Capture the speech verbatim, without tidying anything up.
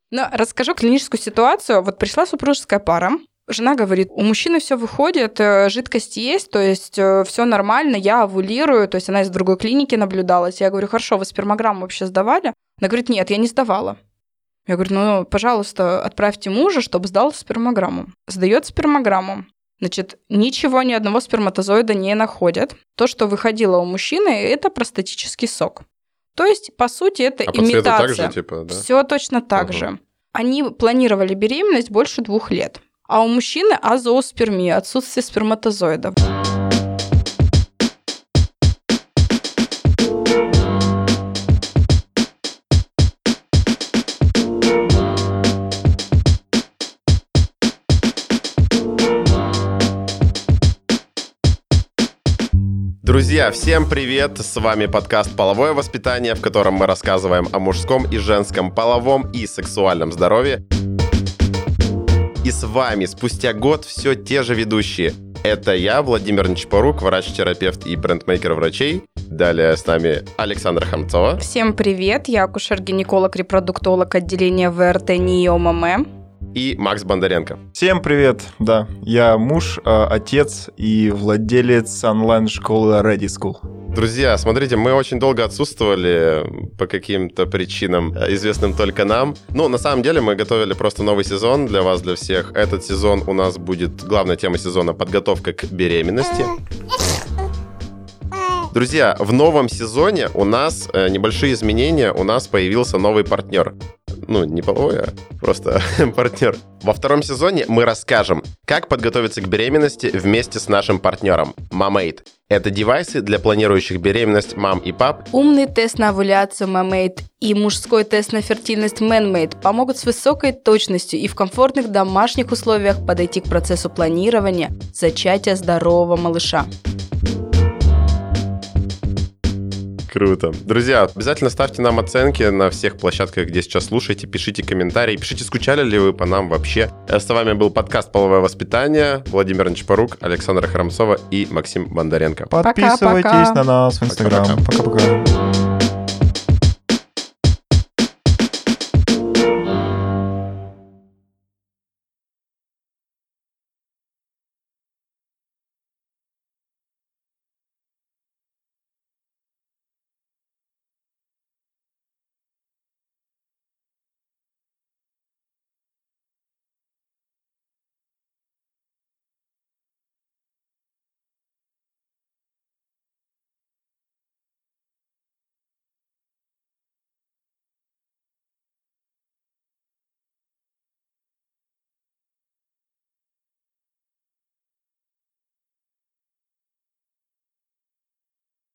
Ну, расскажу клиническую ситуацию. Вот пришла супружеская пара. Жена говорит, у мужчины все выходит, жидкость есть, то есть все нормально, я овулирую, то есть она из другой клиники наблюдалась. Я говорю, хорошо, вы спермограмму вообще сдавали? Она говорит, нет, я не сдавала. Я говорю, ну, пожалуйста, отправьте мужа, чтобы сдал спермограмму. Сдает спермограмму. Значит, ничего, ни одного сперматозоида не находят. То, что выходило у мужчины, это простатический сок. То есть, по сути, это а имитация. А по цвету так же, типа, да? Все точно так угу. же. Они планировали беременность больше двух лет. А у мужчины азооспермия, отсутствие сперматозоидов. Друзья, всем привет! С вами подкаст «Половое воспитание», в котором мы рассказываем о мужском и женском половом и сексуальном здоровье. И с вами спустя год все те же ведущие. Это я, Владимир Нечапорук, врач-терапевт и брендмейкер врачей. Далее с нами Александра Хамцова. Всем привет! Я акушер-гинеколог, репродуктолог отделения ВРТ НИИ-ОММ. И Макс Бондаренко. Всем привет, да, я муж, отец и владелец онлайн-школы Ready School. Друзья, смотрите, мы очень долго отсутствовали по каким-то причинам, известным только нам. Ну, на самом деле, мы готовили просто новый сезон для вас, для всех. Этот сезон у нас будет, главная тема сезона — подготовка к беременности. Друзья, в новом сезоне у нас э, небольшие изменения, у нас появился новый партнер. Ну, не половой, а просто партнер. Во втором сезоне мы расскажем, как подготовиться к беременности вместе с нашим партнером Mamate. Это девайсы для планирующих беременность мам и пап. Умный тест на овуляцию Mamate и мужской тест на фертильность ManMate помогут с высокой точностью и в комфортных домашних условиях подойти к процессу планирования зачатия здорового малыша. Круто. Друзья, обязательно ставьте нам оценки на всех площадках, где сейчас слушаете, пишите комментарии, пишите, скучали ли вы по нам вообще. С вами был подкаст «Половое воспитание». Владимир Нечапорук, Александра Храмцова и Максим Бондаренко. Подписывайтесь Пока-пока. на нас в Инстаграм. Пока-пока.